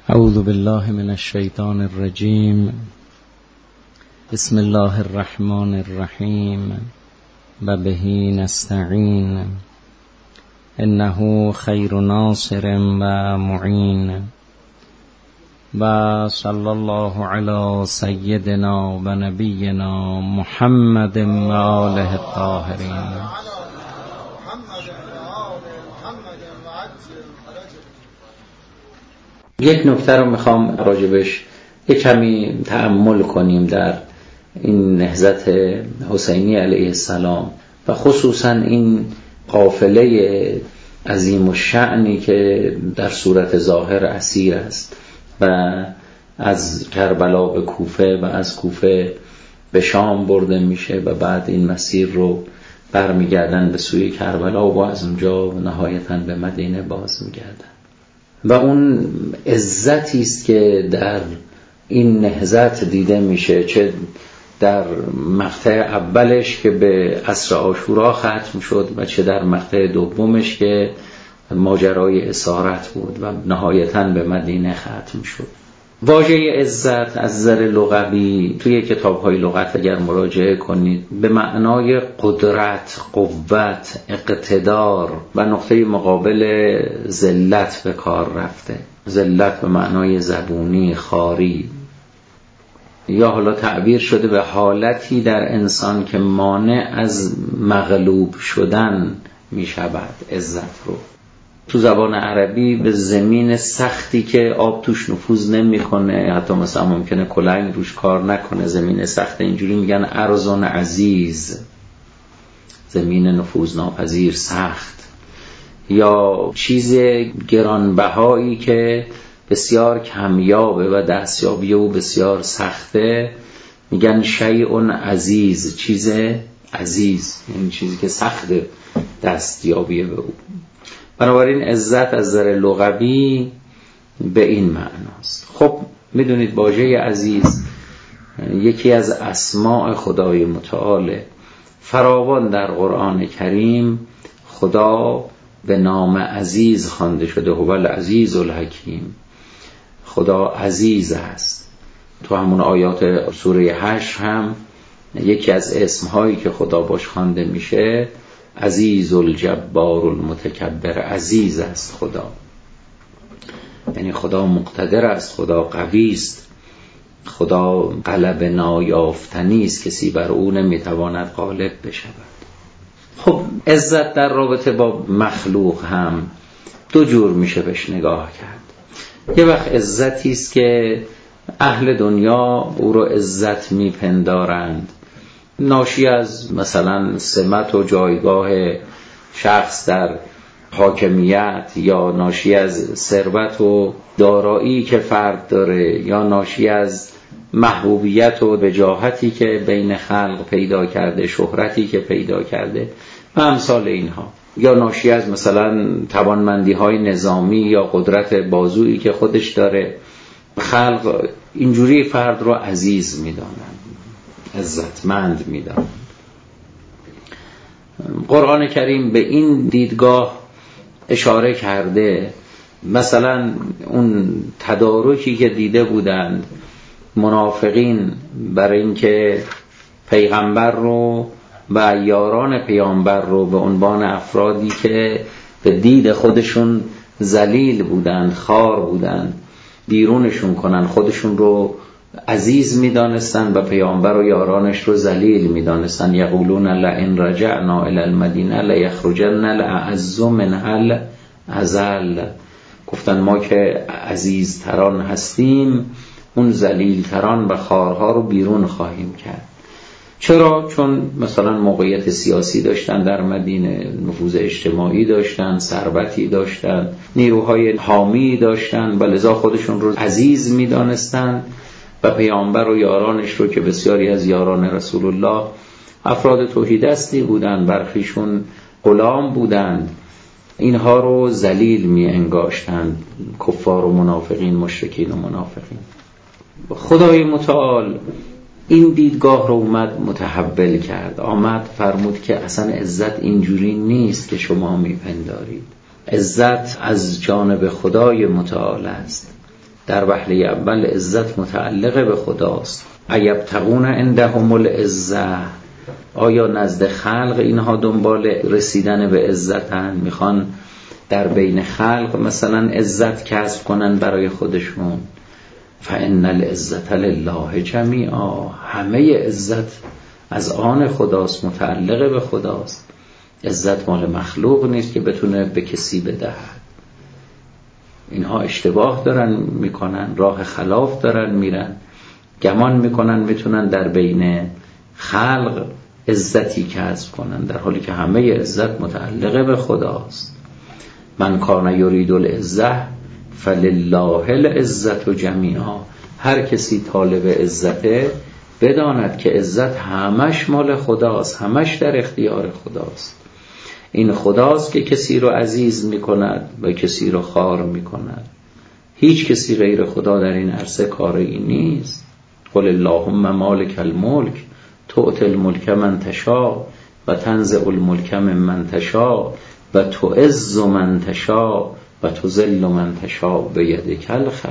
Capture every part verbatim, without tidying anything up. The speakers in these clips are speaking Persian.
اعوذ بالله من الشیطان الرجیم. بسم الله الرحمن الرحیم و به نستعین انه خیر ناصر و معین و صلی الله علی سیدنا و نبینا محمد و آله الطاهرین. یک نکته رو میخوام راجبش یک کمی تأمل کنیم در این نهضت حسینی علیه السلام و خصوصا این قافله عظیم الشأنی که در صورت ظاهر اسیر است و از کربلا به کوفه و از کوفه به شام برده میشه و بعد این مسیر رو برمیگردن به سوی کربلا و از اونجا نهایتاً به مدینه باز میگردن. و اون عزتی است که در این نهضت دیده میشه، چه در مقطع اولش که به عصر عاشورا ختم شد و چه در مقطع دومش که ماجرای اسارت بود و نهایتاً به مدینه ختم شد. واژه عزت از نظر لغوی توی کتاب‌های لغت اگر مراجعه کنید به معنای قدرت، قوت، اقتدار و نقطه مقابل ذلت به کار رفته. ذلت به معنای زبونی، خواری، یا حالا تعبیر شده به حالتی در انسان که مانع از مغلوب شدن می شود. عزت رو تو زبان عربی به زمین سختی که آب توش نفوذ نمیکنه، حتی مثلا ممکنه کلنگ روش کار نکنه، زمین سخت، اینجوری میگن ارضون عزیز، زمین نفوذ ناپذیر، سخت. یا چیز گرانبهایی که بسیار کمیابه و دستیابی او بسیار سخته میگن شیء عزیز، چیز عزیز، یعنی چیزی که سخت دستیابی به او. بنابراین عزت از نظر لغوی به این معناست. خب میدونید واژه عزیز یکی از اسماء خدای متعال فراوان در قرآن کریم خدا به نام عزیز خوانده شده. هو العزیز الحکیم، خدا عزیز است. تو همون آیات سوره هشت هم یکی از اسمهایی که خدا باش خوانده میشه عزیز الجبار المتکبر، عزیز است خدا، یعنی خدا مقتدر است، خدا قوی است، خدا غلب نایافتنی است، کسی بر او نمیتواند غالب بشود. خب عزت در رابطه با مخلوق هم دو جور میشه بهش نگاه کرد. یه وقت عزتی است که اهل دنیا او رو عزت میپندارند، ناشی از مثلا سمت و جایگاه شخص در حاکمیت، یا ناشی از ثروت و دارایی که فرد داره، یا ناشی از محبوبیت و وجاهتی که بین خلق پیدا کرده، شهرتی که پیدا کرده و امثال اینها، یا ناشی از مثلا توانمندی های نظامی یا قدرت بازویی که خودش داره. خلق اینجوری فرد رو عزیز میدانند، عزتمند میدانند. قرآن کریم به این دیدگاه اشاره کرده. مثلا اون تدارکی که دیده بودند منافقین برای اینکه پیغمبر رو و یاران پیامبر رو به عنوان افرادی که به دید خودشون ذلیل بودند، خار بودند، بیرونشون کنن، خودشون رو عزیز میدانستن و پیامبر و یارانش رو ذلیل میدانستن. یقولون لئن رجعنا الی المدینه لیخرجن الاعز منها الاذل، گفتن ما که عزیزتران هستیم اون ذلیلتران و خارها رو بیرون خواهیم کرد. چرا؟ چون مثلا موقعیت سیاسی داشتن در مدینه، نفوذ اجتماعی داشتن، ثروتی داشتن، نیروهای حامی داشتن و لذا خودشون رو عزیز میدانستن و پیامبر و یارانش رو که بسیاری از یاران رسول الله افراد توحیدستی بودند، برخیشون غلام بودند، اینها رو ذلیل می انگاشتند، کفار و منافقین، مشرکین و منافقین. خدای متعال این دیدگاه رو اومد متحول کرد، آمد فرمود که اصلا عزت اینجوری نیست که شما میپندارید. عزت از جانب خدای متعال است. در وهله اول عزت متعلق به خداست. ایبتغون عندهم العزة، آیا نزد خلق اینها دنبال رسیدن به عزتن؟ میخوان در بین خلق مثلا عزت کسب کنن برای خودشون؟ فإن العزة لله جمیعا، همه عزت از آن خداست، متعلق به خداست. عزت مال مخلوق نیست که بتونه به کسی بدهد. اینها اشتباه دارن میکنن، راه خلاف دارن میرن، گمان میکنن میتونن در بین خلق عزتی کسب کنن، در حالی که همه عزت متعلق به خداست. من کان یرید العزة فلله العزة جمیعا، هر کسی طالب عزته بداند که عزت همش مال خداست، همش در اختیار خداست. این خداست که کسی رو عزیز میکند و کسی رو خوار میکند. هیچ کسی غیر خدا در این عرصه کاری نیست. قل اللهم مالک الملک تؤتی الملک من تشاء و تنزع الملک ممن تشاء و تعز من تشاء و تذل من تشاء بیدک الخیر.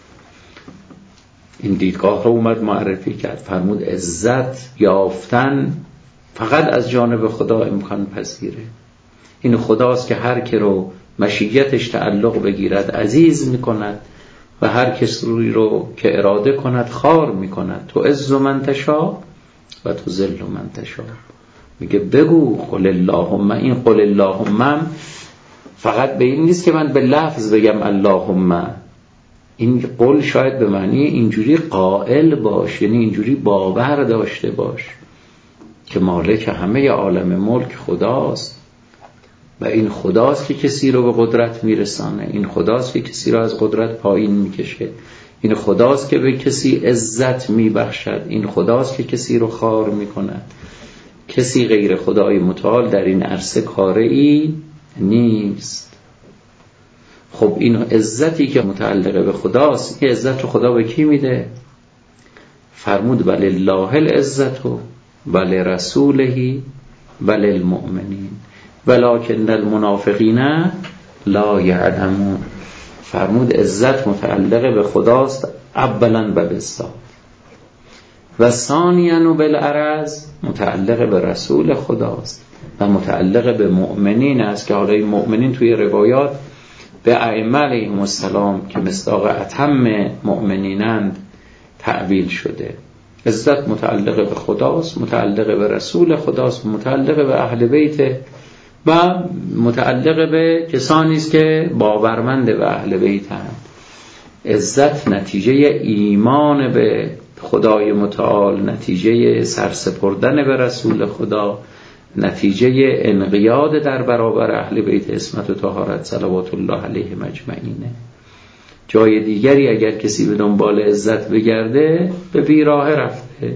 این دیدگاه رو اومد معرفی کرد، فرمود عزت یافتن فقط از جانب خدا امکان پذیره. این خداست که هر که رو مشیتش تعلق بگیرد عزیز میکند و هر کسی رو که اراده کند خوار میکند. تعز من تشاء و تذل من تشاء. میگه بگو قل اللهم. این قل اللهم فقط به این نیست که من به لفظ بگم اللهم، این قول شاید به معنی اینجوری قائل باش، یعنی اینجوری باور داشته باش که مالک همه عالم ملک خداست و این خداست که کسی رو به قدرت میرسانه، این خداست که کسی رو از قدرت پایین میکشه، این خداست که به کسی عزت میبخشد، این خداست که کسی رو خوار میکند. کسی غیر خدای متعال در این عرصه کاری نیست. خب این عزتی که متعلق به خداست، این عزت رو خدا به کی میده؟ فرمود ولله العزت ولرسوله وللمؤمنین ولکن المنافقین لا یعلمون. فرمود عزت متعلق به خداست اولا و بالذات، و ثانیاً بالعرض متعلق به رسول خداست و متعلق به مؤمنین است که حالا این مؤمنین توی روایات به ائمه علیهم السلام که مصداق اتم مؤمنینند تعبیل شده. عزت متعلق به خداست، متعلق به رسول خداست، متعلق به اهل بیت و متعلق به کسانی است که باورمند به اهل بیتند. عزت نتیجه ایمان به خدای متعال، نتیجه سرسپردن به رسول خدا، نتیجه انقیاد در برابر اهل بیت عصمت و طهارت صلوات الله علیهم اجمعینه. جای دیگری اگر کسی به دنبال عزت بگرده به بیراه رفته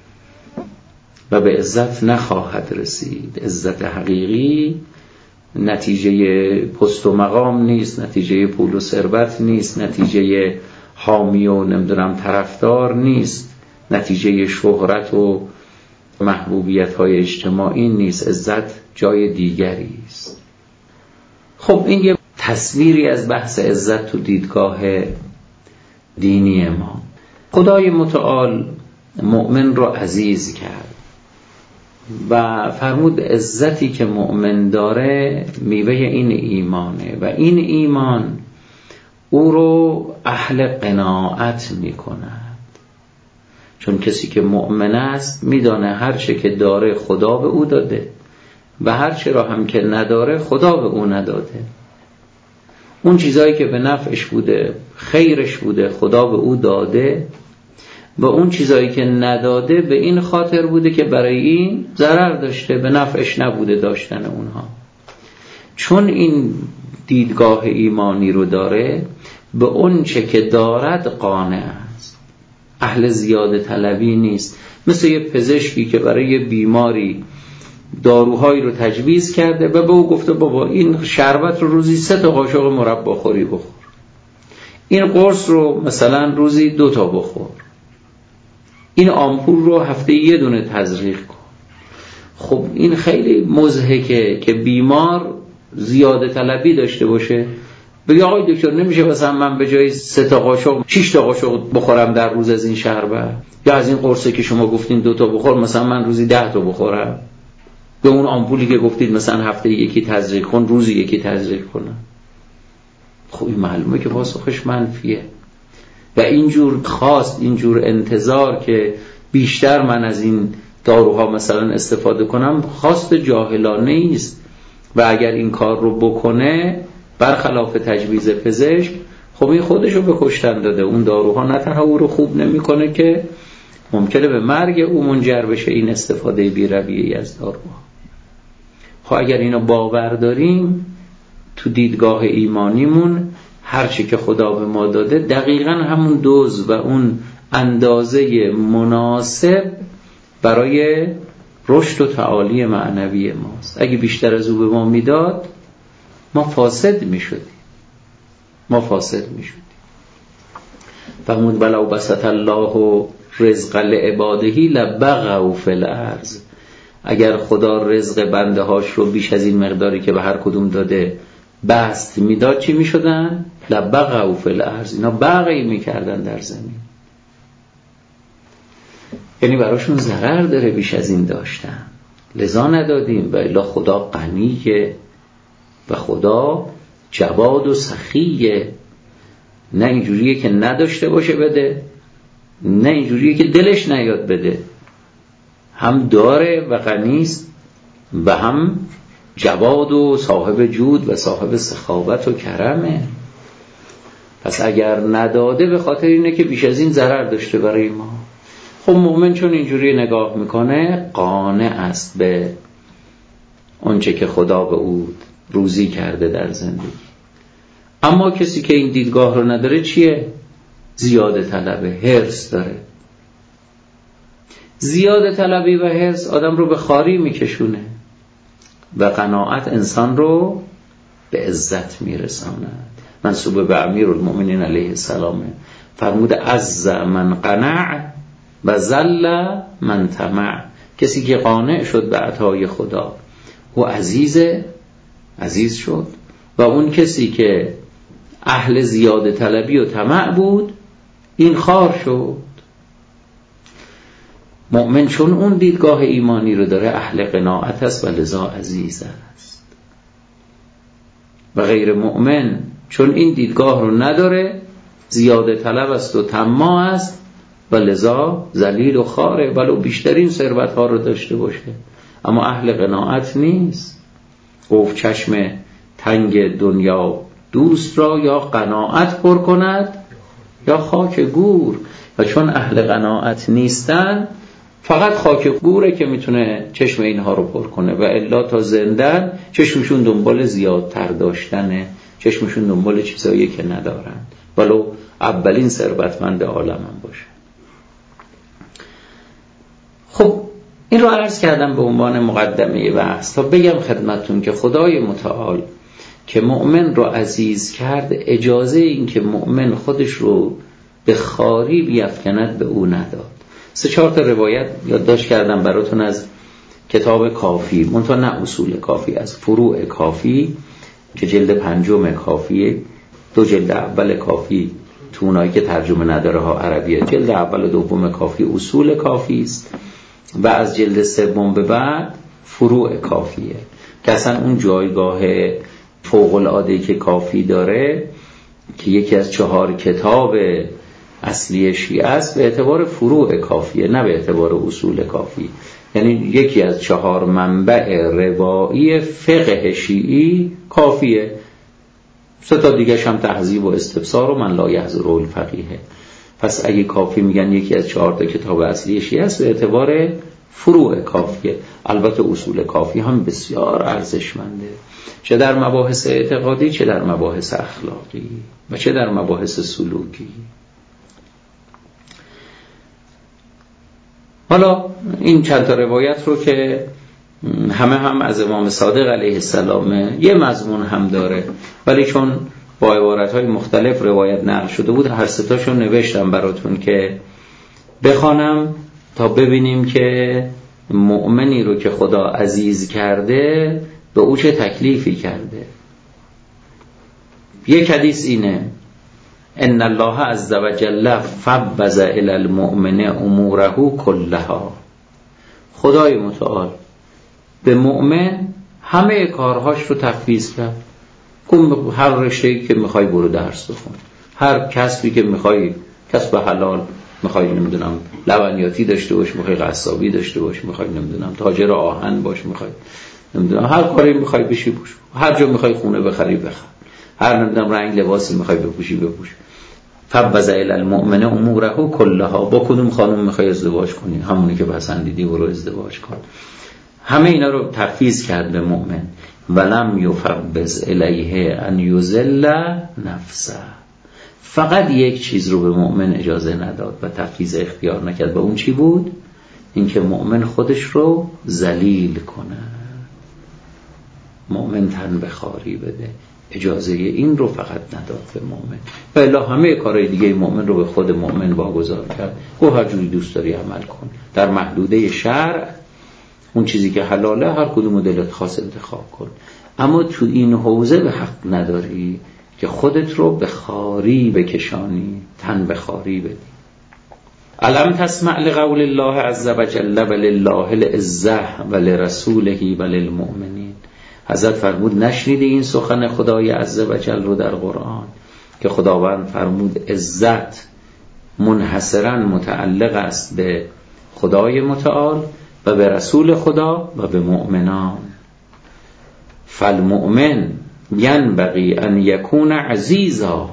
و به عزت نخواهد رسید. عزت حقیقی نتیجه پست و مقام نیست، نتیجه پول و ثروت نیست، نتیجه حامی و نمیدونم طرفدار نیست، نتیجه شهرت و محبوبیت های اجتماعی نیست. عزت جای دیگری است. خب این یه تصویری از بحث عزت تو دیدگاه دینی ما. خدای متعال مؤمن رو عزیز کرد و فرمود عزتی که مؤمن داره میوه این ایمانه و این ایمان او رو اهل قناعت میکند. چون کسی که مؤمن است میدانه هر چه که داره خدا به او داده و هر چه را هم که نداره خدا به او نداده. اون چیزایی که به نفعش بوده، خیرش بوده، خدا به او داده و اون چیزایی که نداده به این خاطر بوده که برای این ضرر داشته، به نفعش نبوده داشتن اونها. چون این دیدگاه ایمانی رو داره به اون چه که دارد قانع است، اهل زیاده طلبی نیست. مثل یه پزشکی که برای یه بیماری داروهایی رو تجویز کرده و به او گفته بابا این شربت رو روزی سه تا قاشق مربا خوری بخور، این قرص رو مثلا روزی دو تا بخور، این آمپول رو هفته یه دونه تزریق کن. خب این خیلی مضحکه که بیمار زیاده طلبی داشته باشه بگی آقای دکتر نمیشه مثلا من به جای سه تا قاشق شش تا قاشق بخورم در روز از این شربت، یا از این قرصه که شما گفتین دو تا بخور مثلا من روزی ده تا بخورم، یا اون آمپولی که گفتید مثلا هفته یکی تزریق کن روزی یکی تزریق کنم. خب این معلومه که پاسخش منفیه. و اینجور خواست، اینجور انتظار که بیشتر من از این داروها مثلا استفاده کنم خواست جاهلانه است. و اگر این کار رو بکنه برخلاف تجویز پزشک، خب این خودش رو به کشتن داده. اون داروها نه تنها او رو خوب نمیکنه که ممکنه به مرگ او منجر بشه این استفاده بی‌رویه‌ای از داروها. خب اگر اینو باور داریم تو دیدگاه ایمانیمون هرچی که خدا به ما داده دقیقاً همون دوز و اون اندازه مناسب برای رشد و تعالی معنوی ماست. اگه بیشتر از او به ما میداد ما فاسد میشدیم ما فاسد میشدیم فرمود ولو بسط الله رزق لعباده لبغوا فی الارض. اگر خدا رزق بنده هاش رو بیش از این مقداری که به هر کدوم داده بست میداد چی میشدن؟ لبغوا فی الارض، اینا بغی میکردن در زمین. یعنی براشون ضرر داره بیش از این داشتن، لذا ندادیم. و الا خدا غنیه و خدا جواد و سخیه، نه اینجوریه که نداشته باشه بده، نه اینجوریه که دلش نیاد بده. هم داره و غنیست و هم جواد و صاحب جود و صاحب سخاوت و کرمه. پس اگر نداده به خاطر اینه که بیش از این ضرر داشته برای ما. خب مؤمن چون اینجوری نگاه میکنه قانع است به اونچه که خدا به او روزی کرده در زندگی. اما کسی که این دیدگاه رو نداره چیه؟ زیاده طلبه، حرص داره. زیاده طلبی و حرص آدم رو به خواری میکشونه و قناعت انسان رو به عزت میرساند. منسوب به امیرالمؤمنین علیه السلام فرمود عز من قنع و ذل من طمع. کسی که قانع شد به عطای خدا او عزیزه، عزیز شد، و اون کسی که اهل زیاده طلبی و طمع بود این خوار شد. مؤمن چون اون دیدگاه ایمانی رو داره اهل قناعت است و لذا عزیز است، و غیر مؤمن چون این دیدگاه رو نداره زیاده طلب است و طماع است و لذا ذلیل و خواره، ولو بیشترین ثروت ها رو داشته باشه اما اهل قناعت نیست. گفت چشم تنگ دنیا دوست را یا قناعت پر کند یا خاک گور. و چون اهل قناعت نیستن فقط خاک گوره که میتونه چشم اینها رو پر کنه، و الا تا زندن چشمشون دنبال زیادتر داشتنه، چشمشون دنبال چیزایی که ندارن ولو اولین ثروتمند عالم هم باشه. خب این رو عرض کردم به عنوان مقدمه بحث تا بگم خدمتون که خدای متعال که مؤمن رو عزیز کرد اجازه این که مؤمن خودش رو به خواری بیفکند به او نداد. سه چهار تا روایت یادداشت کردم براتون از کتاب کافی، منتها نه اصول کافی، از فروع کافی که جلد پنجم کافیه. دو جلد اول کافی تو اونایی که ترجمه نداره ها عربیه، جلد اول و دوم کافی اصول کافی است و از جلد سوم به بعد فروع کافیه که اصلا اون جایگاه فوق العاده که کافی داره که یکی از چهار کتاب اصلی شیعه است به اعتبار فروع کافیه، نه به اعتبار اصول کافی. یعنی یکی از چهار منبع روایی فقه شیعی کافیه، سه تا دیگه هم تهذیب و استبصار و من لا یحضر الفقیه. پس اگه کافی میگن یکی از چهار تا کتاب اصلی شیعه است به اعتبار فروع کافیه. البته اصول کافی هم بسیار ارزشمنده، چه در مباحث اعتقادی، چه در مباحث اخلاقی و چه در مباحث سلوکی. حالا این چند تا روایت رو که همه هم از امام صادق علیه السلام یه مضمون هم داره، ولی چون با عبارت‌های مختلف روایت نقل شده بود هر سه تاشو نوشتم براتون که بخوانم تا ببینیم که مؤمنی رو که خدا عزیز کرده به او چه تکلیفی کرده. یک حدیث اینه ان الله عز وجل فوض الی المؤمن اموره کلها، خدای متعال به مؤمن همه کارهاش رو تفویض کرد. هر رشته‌ای که میخوای برو درس بخون، هر کسبی که میخوای کسب حلال میخوای نمیدونم لبنیاتی داشته باش، میخوای قصابی داشته باش، میخوای نمیدونم تاجر آهن باش، میخوای نمیدونم هر کاری میخوای بشی بوش، هر جا میخوای خونه بخری بخر، هر نمیدونم رنگ لباسی میخوای بپوشی بپوش. فوض الی المؤمن اموره کلها، با کدوم خانم میخوای ازدواج کنی همونی که پسندیدی برو ازدواج کن. همه اینا رو تفویض کرد به مؤمن. ولم یفوض الیه ان یذل نفسه، فقط یک چیز رو به مؤمن اجازه نداد و تفویض اختیار نکرد. و اون چی بود؟ اینکه مؤمن خودش رو ذلیل کنه، مؤمن تن به خواری بده. اجازه این رو فقط نداد به مؤمن، و الا همه کارهای دیگه مؤمن رو به خود مؤمن واگذار کرد. گفت هر جوری دوست داری عمل کن، در محدوده شرع اون چیزی که حلاله هر کدوم دلت خواست انتخاب کن، اما تو این حوزه به حق نداری که خودت رو به خاری بکشانی، تن به خاری بدی. الم تسمع لقول الله عز وجل ولله العزة ولرسوله وللمؤمنین. حضرت فرمود نشنیدی این سخن خدای عز وجل رو در قرآن که خداوند فرمود عزت منحصراً متعلق است به خدای متعال و به رسول خدا و به مؤمنان. فالمؤمن ینبغی ان یکون عزیزا،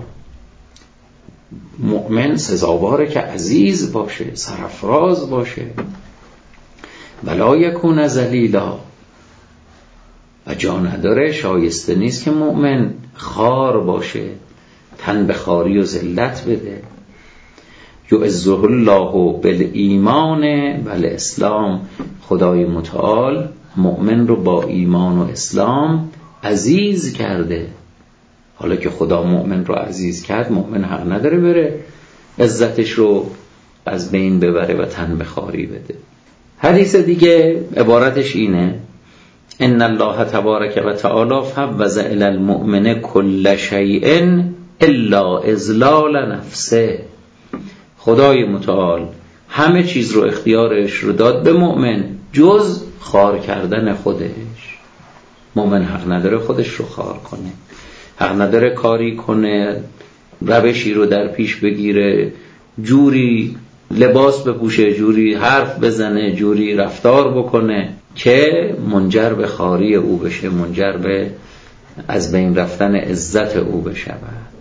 مؤمن سزاواره که عزیز باشه، سرفراز باشه. ولا یکون ذلیلا، و جا نداره، شایسته نیست که مؤمن خار باشه، تن به خاری و ذلت بده. یعزه الله بالایمان والاسلام، خدای متعال مؤمن رو با ایمان و اسلام عزیز کرده. حالا که خدا مؤمن رو عزیز کرد، مؤمن حق نداره بره عزتش رو از بین ببره و تن به خاری بده. حدیث دیگه عبارتش اینه ان الله تبارک و تعالی فوض الی المؤمن کل شیء الا اذلال نفسه. خدای متعال همه چیز رو اختیارش رو داد به مؤمن جز خار کردن خودش. مؤمن حق نداره خودش رو خار کنه، حق نداره کاری کنه، روشی رو در پیش بگیره، جوری لباس بپوشه، جوری حرف بزنه، جوری رفتار بکنه که منجر به خاری او بشه، منجر به از بین رفتن عزت او بشه.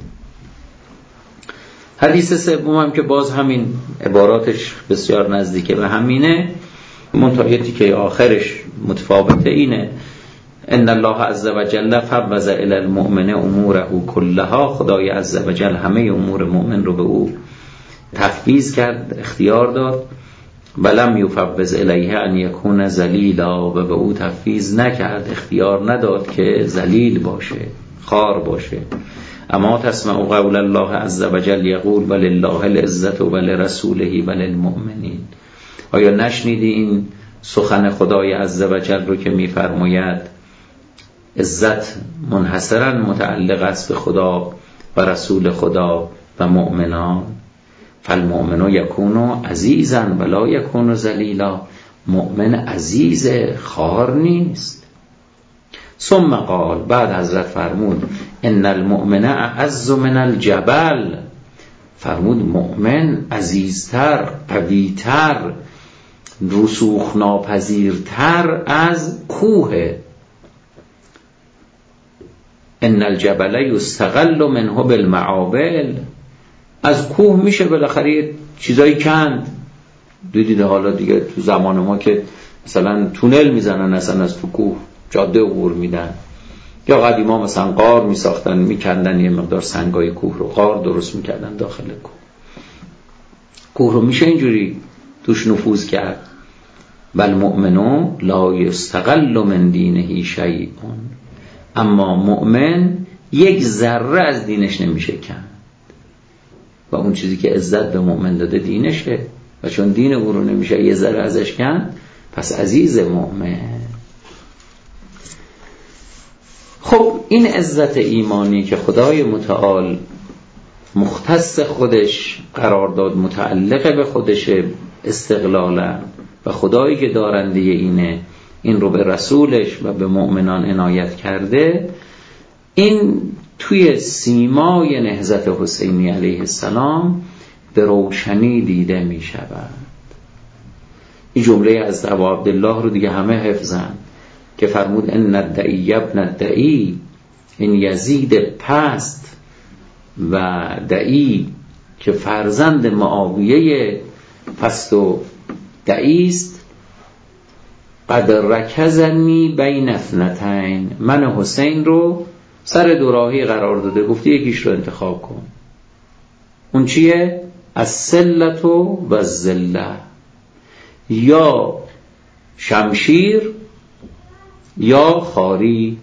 حدیث سوم هم که باز همین عباراتش بسیار نزدیکه به همینه، منتهیتی که آخرش متفاوته اینه ان الله عز وجل فوض الی المؤمن اموره کلها، خدای عز وجل همه امور مؤمن رو به او تفویض کرد، اختیار داد. ولم یفوض الیه ان یکون ذلیلا، و به او تفویض نکرد، اختیار نداد که ذلیل باشه، خار باشه. اما تسمع قول الله عز وجل یقول ولله العزة ولرسوله وللمؤمنین. آیا نشنیدی این سخن خدای عز وجل رو که میفرماید عزت منحصراً متعلق است به خدا و رسول خدا و مؤمنان؟ فالمؤمن یکون عزیزا ولا یکون ذلیلا، مؤمن عزیز، خار نیست. ثم قال، بعد حضرت فرمود ان المؤمن اعز من الجبل، فرمود مؤمن عزیزتر، قویتر، رسوخ ناپذیرتر از کوه. ان الجبل یستقل منه بالمعابل، از کوه میشه بالاخره چیزایی کند. دیدید حالا دیگه تو زمان ما که مثلا تونل میزنن اصلا از تو کوه جاده عبور میدن، یا قدیما مثلا غار میساختن، میکندن یه مقدار سنگای کوه رو غار درست میکردن داخل کوه. کوه رو میشه اینجوری توش نفوذ کرد. بل مؤمنو لا یستقل من دینه شیء، اما مؤمن یک ذره از دینش نمیشه کند، و اون چیزی که عزت به مؤمن داده دینشه، و چون دین او رو نمیشه یه ذره ازش کند، پس عزیز مؤمن. خب این عزت ایمانی که خدای متعال مختص خودش قرار داد، متعلق به خودش استقلالا و خدایی که دارنده اینه، این رو به رسولش و به مؤمنان عنایت کرده، این توی سیمای نهضت حسینی علیه السلام به روشنی دیده می شود. این جمله از ابا عبدالله رو دیگه همه حفظن که فرمود ان الدعی ابن الدعی، این یزید پست و دعی که فرزند معاویه پست و دعی است، قد رکزنی بین اثنتین، من حسین رو سر دو راهی قرار داده، گفتی یکیش رو انتخاب کن. اون چیه؟ السلة و الذلة، یا شمشیر یا خاری،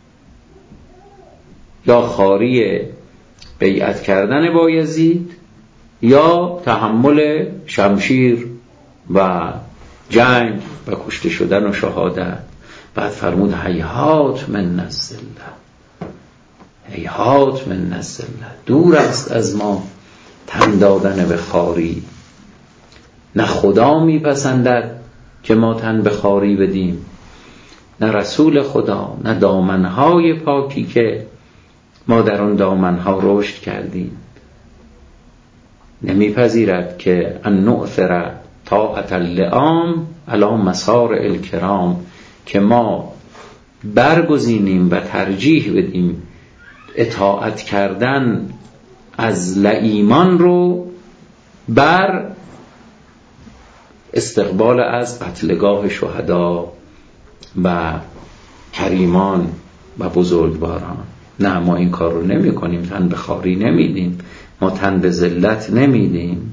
یا خاری بیعت کردن با یزید یا تحمل شمشیر و جنگ و کشته شدن و شهادت. بعد فرمود هیهات من الذلة، هیهات من الذلة، دور است از ما تن دادن به خاری. نه خدا میپسندد که ما تن به خاری بدیم، نه رسول خدا، نه دامنهای پاکی که ما در اون دامنها رشد کردیم. نمیپذیرد که ان نؤثر طاعت اللئام علی مسار الکرام، که ما برگزینیم و ترجیح بدیم اطاعت کردن از لئیمان رو بر استقبال از قتلگاه شهدا و کریمان و بزرگواران. نه، ما این کار رو نمی کنیم، تن به خاری نمیدیم، ما تن به ذلت نمیدیم.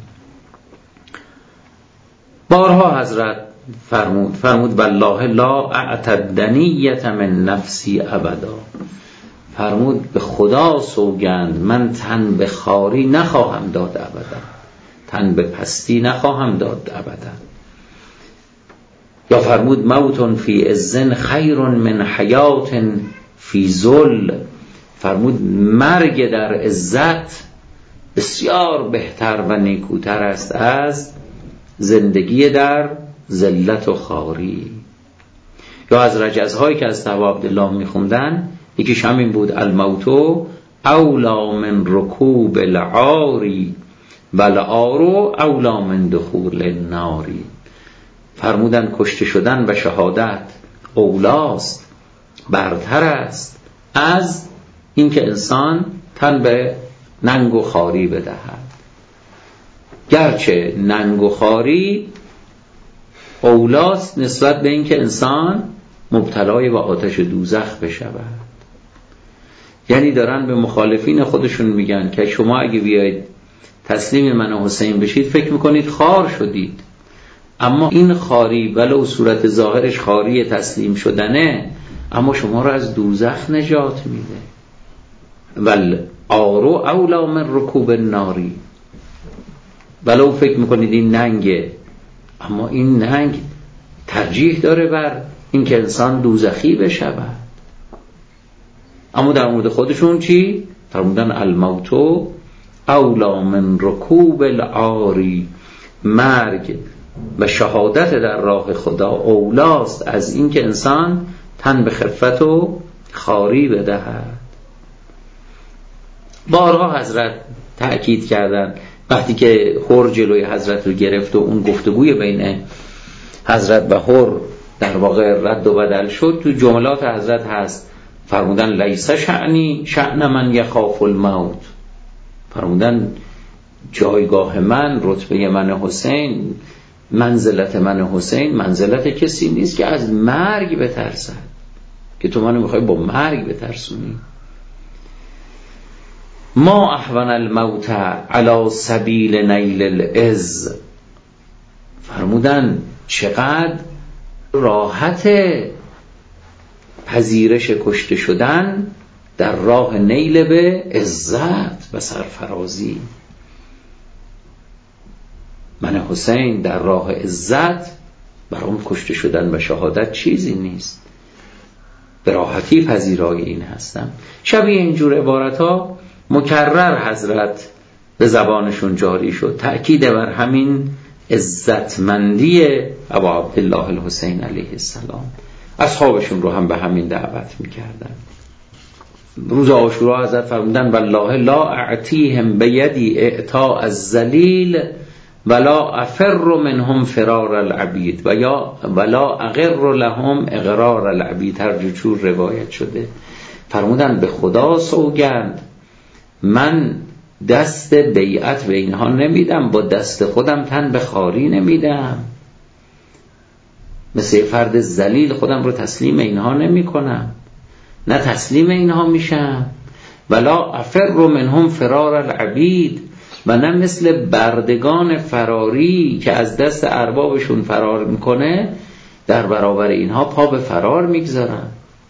بارها حضرت فرمود فرمود والله لا اعتدنیت من نفسی ابدا، فرمود به خدا سوگند من تن به خاری نخواهم داد ابدا، تن به پستی نخواهم داد ابدا. یا فرمود موت فی عز خیر من حیات فی ذل، فرمود مرگ در عزت بسیار بهتر و نیکوتر است از زندگی در ذلت و خاری. یا از رجزهایی که از ابا عبدالله میخوندن یکیش همین بود، الموت اولا من رکوب العاری والعار اولا من دخول الناری. فرمودن کشته شدن و شهادت اولاست، برتر است از این که انسان تن به ننگ و خاری بدهد. گرچه ننگ و خاری اولاست نسبت به این که انسان مبتلای به آتش دوزخ بشود. یعنی دارن به مخالفین خودشون میگن که شما اگه بیاید تسلیم من و حسین بشید فکر میکنید خار شدید، اما این خاری ولو صورت ظاهرش خاری تسلیم شدنه، اما شما رو از دوزخ نجات میده. ول آرو اولا من رکوب الناری، ولو فکر میکنید این ننگه، اما این ننگ ترجیح داره بر این که انسان دوزخی بشود. اما در مورد خودشون چی؟ فرمودن الموت اولا من رکوب العاری، مرگ و شهادت در راه خدا اولاست از این که انسان تن به خفت و خاری بدهد. بارها حضرت تأکید کردن وقتی که حر جلوی حضرت رو گرفت و اون گفتگوی بین حضرت و حر در واقع رد و بدل شد، تو جملات حضرت هست فرمودن لیس شأنی شأن من یخاف الموت، فرمودن جایگاه من، رتبه من حسین، منزلت من حسین منزلت کسی نیست که از مرگ بترسد، که تو منو میخوای با مرگ بترسونی. ما احوان الموت علی سبیل نیل العز، فرمودن چقدر راحت پذیرش کشته شدن در راه نیل به عزت و سرفرازی. من حسین در راه عزت برام کشته شدن و شهادت چیزی نیست. به راحتی پذیرای این هستم. شبیه اینجور عبارت ها مکرر حضرت به زبانشون جاری شد، تأکید بر همین عزتمندی ابا عبدالله الحسین علیه السلام. اصحابشون رو هم به همین دعوت میکردن. روز عاشورا حضرت فرمودن والله لا اعتیهم بیدی اعطاء الذلیل ولا افر منهم فرار العبید و یا ولا اغر لهم اغرار العبید. هر جور روایت شده. فرمودن به خدا سوگند من دست بیعت به اینها نمیدم، با دست خودم تن به خاری نمیدم، مثل فرد ذلیل خودم رو تسلیم اینها نمی کنم، نه تسلیم اینها میشم. ولا افر منهم فرار العبید، و نه مثل بردگان فراری که از دست اربابشون فرار میکنه در برابر اینها پا به فرار میگذارن.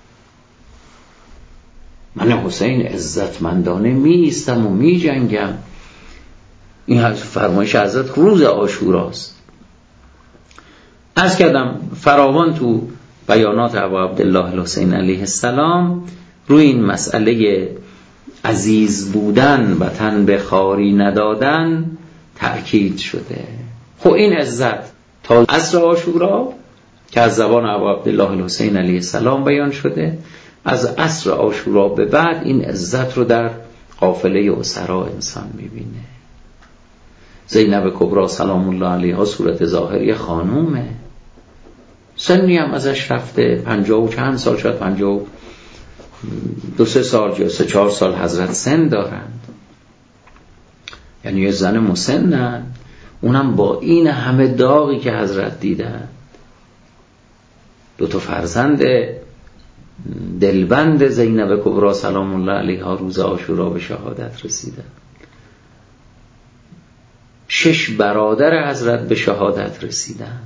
من حسین عزتمندانه می ایستم و می جنگم. این فرمایش حضرت روز عاشوراست. عرض کردم فراوان تو بیانات ابا عبدالله الحسین علیه السلام روی این مسئله عزیز بودن و تن به خاری ندادن تأکید شده. خب این عزت تا عصر عاشورا که از زبان ابا عبدالله الحسین علیه السلام بیان شده، از عصر عاشورا به بعد این عزت رو در قافله اسرا انسان میبینه. زینب کبرا سلام الله علیها صورت ظاهری خانومه، سنی هم ازش رفته، پنجاه و چند سال، شاید پنجاه و دو سه سال یا سه چهار سال حضرت سن دارند، یعنی یه زن مسنن، اونم با این همه داغی که حضرت دیدن. دو تا فرزند دلبند زینب کبرا سلام الله علیها روز عاشورا به شهادت رسیدن. شش برادر حضرت به شهادت رسیدن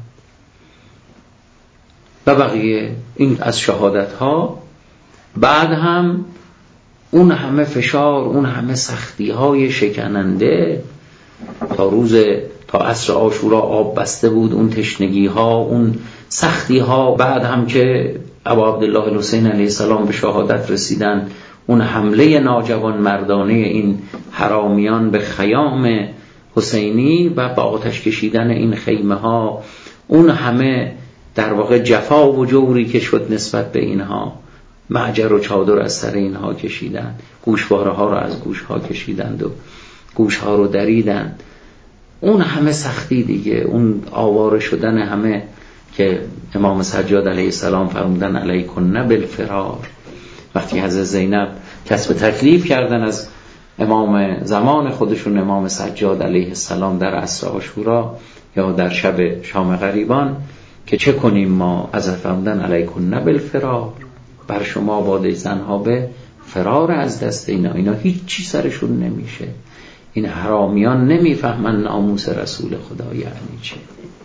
و بقیه این از شهادت ها بعد هم اون همه فشار، اون همه سختی های شکننده تا روز تا عصر عاشورا آب بسته بود، اون تشنگی ها، اون سختی ها، بعد هم که ابا عبدالله الحسین علیه السلام به شهادت رسیدن، اون حمله ناجوان مردانه این حرامیان به خیام حسینی و با آتش کشیدن این خیمه ها، اون همه در واقع جفا و جوری که شد نسبت به اینها، معجر و چادر از سر اینها کشیدن، گوشواره ها رو از گوش ها کشیدند و گوش ها رو دریدن، اون همه سختی دیگه، اون آواره شدن همه که امام سجاد علیه السلام فرمودن علیکن بالفرار. وقتی حضرت زینب کسب تکلیف کردن از امام زمان خودشون امام سجاد علیه السلام در عصر عاشورا یا در شب شام غریبان که چه کنیم ما، از فرمودن علیکن بالفرار، بر شما باده زنها به فرار از دست اینا، اینا هیچ چی سرشون نمیشه، این حرامیان نمیفهمن ناموس رسول خدا یعنی چه.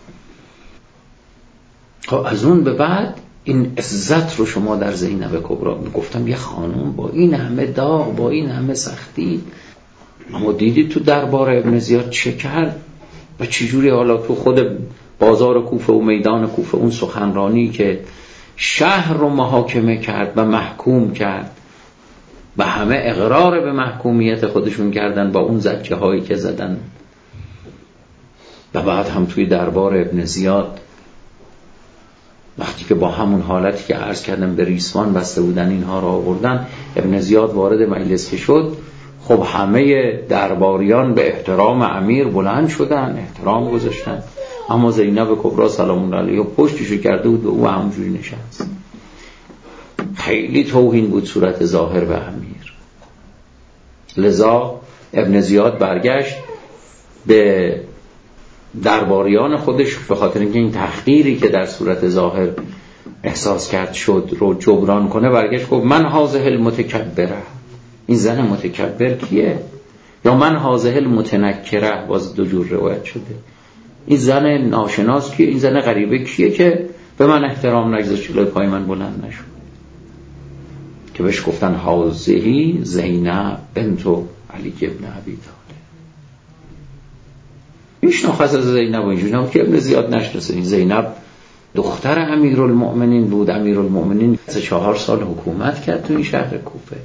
خب از اون به بعد این عزت رو شما در زینب کبرا گفتم، یه خانوم با این همه داغ، با این همه سختی، اما دیدی تو دربار ابن زیاد چه کرد و چجوری حالا تو خود بازار کوفه و میدان کوفه اون سخنرانی که شهر رو محاکمه کرد و محکوم کرد و همه اقرار به محکومیت خودشون کردن با اون زجه هایی که زدن، و بعد هم توی دربار ابن زیاد وقتی که با همون حالتی که عرض کردم به ریسمان بسته بودن اینها را آوردن، ابن زیاد وارد مجلس که شد، خب همه درباریان به احترام امیر بلند شدن، احترام گذاشتن، اما زینب کبرا سلام الله علیها پشتشو کرده بود و او همونجوری نشست. خیلی توهین بود صورت ظاهر به امیر. لذا ابن زیاد برگشت به درباریان خودش به خاطر اینکه این تحقیری که در صورت ظاهر احساس کرد شد رو جبران کنه، برگشت گفت من هازه المتکبره، این زن متکبر کیه؟ یا من هازه المتنکره، باز دو جور روایت شده، این زن ناشناس کیه، این زن غریبه کیه که به من احترام نگذاشت، جلوی پای من بلند نشد. که بهش گفتن هازهی زینب بنت علی ابن ابی طالب. این شناخت از زینب و اینجوری نبود که ابن زیاد نشناسه. این زینب دختر امیرالمؤمنین بود. امیرالمؤمنین سه چهار سال حکومت کرد تو این شهر کوفه.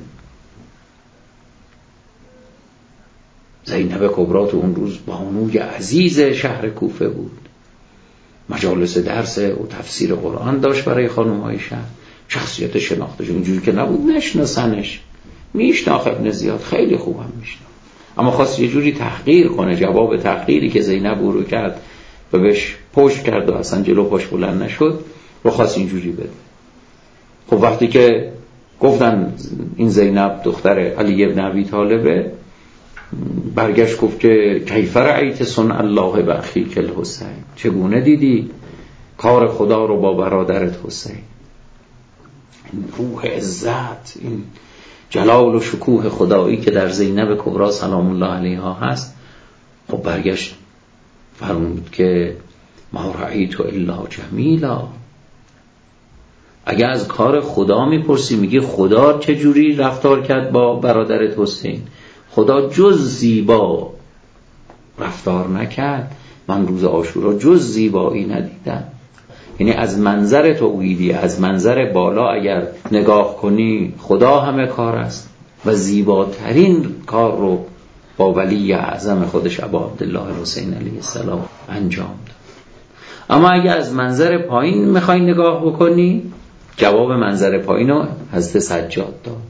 زینب کبری تو اون روز بانوی عزیز شهر کوفه بود. مجالس درس و تفسیر قرآن داشت برای خانم‌های شهر. شخصیت شناخته شد، اینجوری که نبود نشناسنش. میشناخت ابن زیاد، خیلی خوبم میشناخت، اما خواست یه جوری تحقیر کنه. جواب تحقیری که زینب او رو کرد و بهش پشت کرد و اصلا جلو پاش بلند نشد رو خواست اینجوری بده. خب وقتی که گفتن این زینب دختر علی ابن ابی طالبه، برگشت گفت که کیف رأیت صنع الله باخیک الحسین، چگونه دیدی کار خدا رو با برادرت حسین؟ این روح عزت، این جلال و شکوه خدایی که در زینب کبری سلام الله علیها هست. خب برگشت فرمود که ما رأیت الا جمیلا. اگه از کار خدا میپرسی، میگه خدا چجوری رفتار کرد با برادرت حسین؟ خدا جز زیبا رفتار نکرد. من روز عاشورا جز زیبایی ندیدم. یعنی از منظر توحیدی، از منظر بالا اگر نگاه کنی، خدا همه کار است و زیباترین کار رو با ولی اعظم خودش ابا عبدالله الحسین علیه السلام انجام داد. اما اگر از منظر پایین میخوای نگاه بکنی، جواب منظر پایین رو حضرت سجاد داد.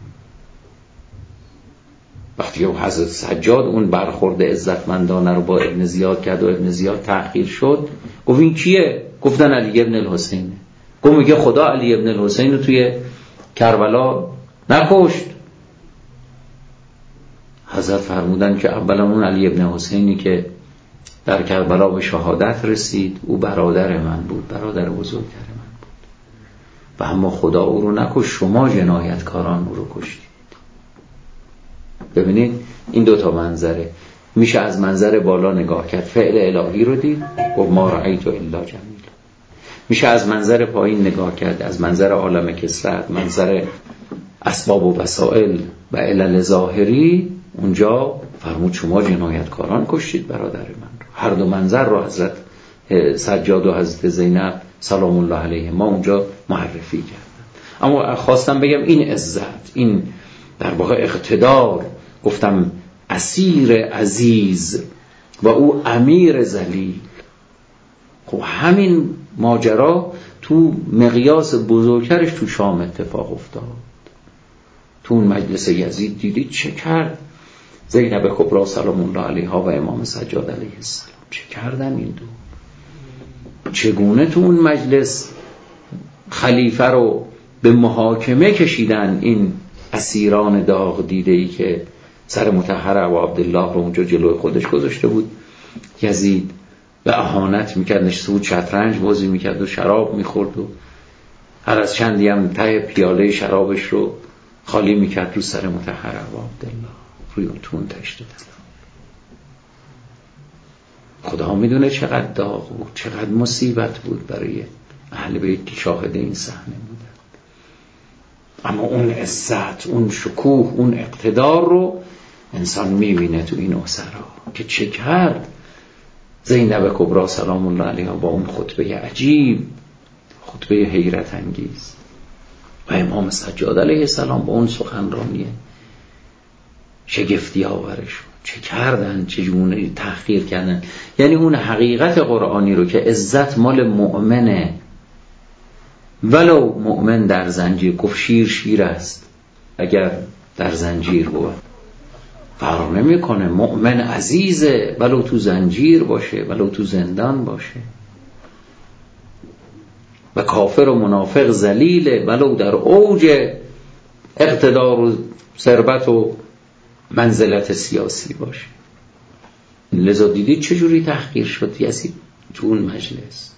وقتی که حضرت سجاد اون برخورد عزتمندانه رو با ابن زیاد کرد و ابن زیاد تأخیر شد، گفت این کیه؟ گفتن علی ابن الحسینه. گفت میگه خدا علی ابن الحسین رو توی کربلا نکشت. حضرت فرمودن که اولا اون علی ابن حسینی که در کربلا به شهادت رسید، او برادر من بود، برادر بزرگتر من بود، و اما خدا او رو نکشت، شما جنایتکاران او رو کشتید. ببینید این دوتا منظره. میشه از منظر بالا نگاه کرد، فعل الهی رو دید، گفت ما رأیت الا جمیلا. میشه از منظر پایین نگاه کرد، از منظر عالم کثرت، منظر اسباب و وسائل و علل ظاهری. اونجا فرمود شما جنایتکاران کشتید برادر من رو. هر دو منظر رو حضرت سجاد و حضرت زینب سلام الله علیه ما اونجا معرفی کردن. اما خواستم بگم این عزت، این در واقع اقتدار، گفتم اسیر عزیز و او امیر ذلیل. خب همین ماجرا تو مقیاس بزرگترش تو شام اتفاق افتاد. تو اون مجلس یزید دیدید چه کرد زینب کبری سلام الله علیها و امام سجاد علیه السلام، چه کردن این دو؟ چگونه تو اون مجلس خلیفه رو به محاکمه کشیدن این اسیران داغ دیده‌ای که سر مطهر ابو عبدالله رو اونجا جلوی خودش گذاشته بود یزید و اهانت میکرد، نشسته بود شطرنج بازی میکرد و شراب میخورد و هر از چندی هم ته پیاله شرابش رو خالی میکرد رو سر مطهر ابو عبدالله، روی اون تون تشت دلم. خدا میدونه چقدر داغ بود، چقدر مصیبت بود برای اهل بیت که شاهد این صحنه بودن. اما اون عزت، اون شکوه، اون اقتدار رو انسان میبینه تو این اسرا که چه کرد زینب کبری سلام الله علیها با اون خطبه عجیب، خطبه حیرت انگیز، و امام سجاد علیه السلام با اون سخنرانی شگفتی آورش چه کردن، چه جونه تحقیر کردن. یعنی اون حقیقت قرآنی رو که عزت مال مؤمنه، ولو مؤمن در زنجیر، گفت شیر شیر است اگر در زنجیر بود، فرق نمیکنه. مؤمن عزیزه ولو تو زنجیر باشه، ولو تو زندان باشه. و کافر و منافق ذلیله ولو در اوج اقتدار و ثروت و منزلت سیاسی باشه. لذا دیدید چجوری تحقیر شد یزید تو اون مجلس،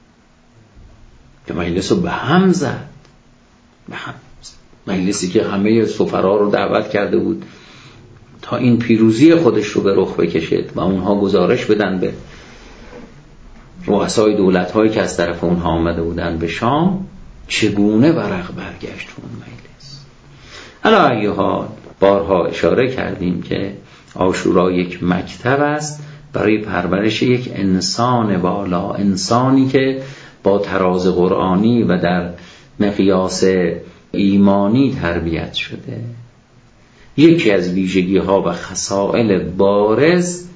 که مجلس رو به هم زد، به هم زد. مجلسی که همه سفرا رو دعوت کرده بود تا این پیروزی خودش رو به رخ بکشد و اونها گزارش بدن به رؤسای دولت‌هایی که از طرف اونها آمده بودن به شام، چگونه ورق برگشت اون مجلس. علی ای حال بارها اشاره کردیم که عاشورا یک مکتب است برای پرورش یک انسان بالا، انسانی که با تراز قرآنی و در مقیاس ایمانی تربیت شده. یکی از ویژگی ها و خصائل بارز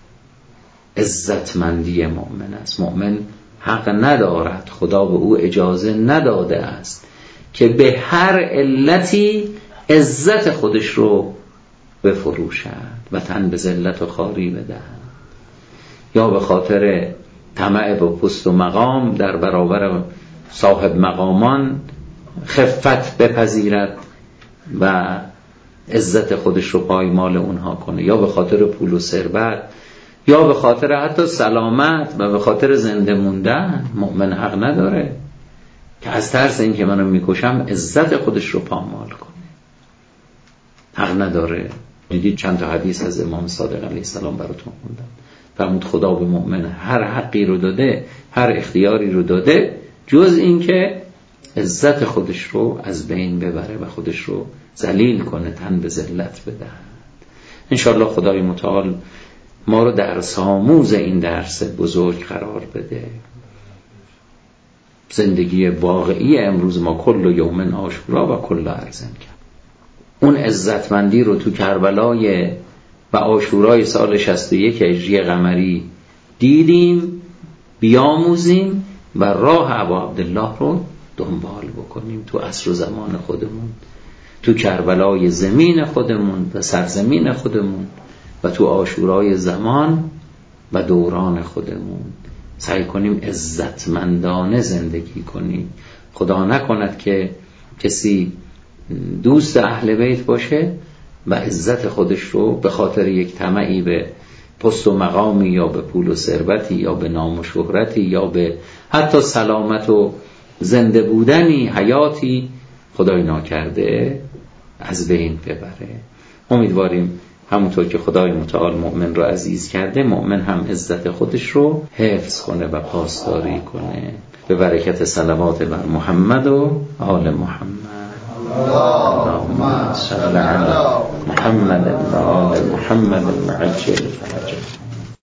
عزتمندی مؤمن است. مؤمن حق ندارد، خدا به او اجازه نداده است که به هر علتی عزت خودش رو بفروشد و تن به ذلت و خواری بدهد، یا به خاطر طمع به پست و مقام در برابر صاحب مقامان خفت بپذیرد و عزت خودش رو پایمال اونها کنه، یا به خاطر پول و ثروت، یا به خاطر حتی سلامت و به خاطر زنده موندن. مؤمن حق نداره که از ترس این که منو میکشم عزت خودش رو پامال کنه. حق نداره. دیدید چند تا حدیث از امام صادق علیه السلام براتون خوندم، فرمود خدا به مؤمن هر حقی رو داده، هر اختیاری رو داده، جز این که عزت خودش رو از بین ببره و خودش رو ذلیل کنه، تن به ذلت بدهد. انشاءالله خدای متعال ما رو درس آموز این درس بزرگ قرار بده. زندگی واقعی امروز ما کل یوم عاشورا و کل ارزن کرد. اون عزتمندی رو تو کربلای و عاشورای سال شصت و یک هجری قمری دیدیم، بیاموزیم و راه ابا عبدالله رو دنبال بکنیم تو عصر و زمان خودمون، تو کربلای زمین خودمون و سرزمین خودمون و تو عاشورای زمان و دوران خودمون. سعی کنیم عزتمندانه زندگی کنیم. خدا نکند که کسی دوست اهل بیت باشه و عزت خودش رو به خاطر یک طمعی به پست و مقامی یا به پول و ثروتی یا به نام و شهرتی یا به حتی سلامت و زنده بودنی، حیاتی خدای ناکرده از بین ببره. امیدواریم همونطور که خدای متعال مؤمن رو عزیز کرده، مؤمن هم عزت خودش رو حفظ کنه و پاسداری کنه. به برکت صلوات بر محمد و آل محمد. اللهم صل علی محمد و آل محمد وعجل فرجهم.